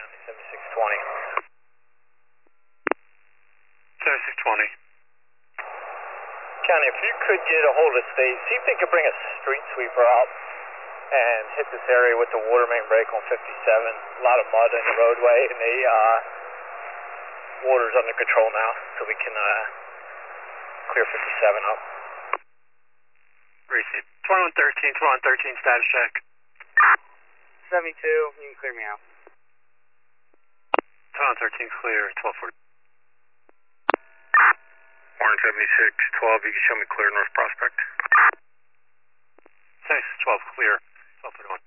County 7620. 7620. County, if you could get a hold of state, see if they could bring a street sweeper out and hit this area with the water main break on 57. A lot of mud in the roadway, and the water's under control now, so we can clear 57 up. Receive. 2113 status check. 72, you can clear me out. 2113 clear, 1240. 17612, you can show me clear North Prospect. 7612 clear, 1241.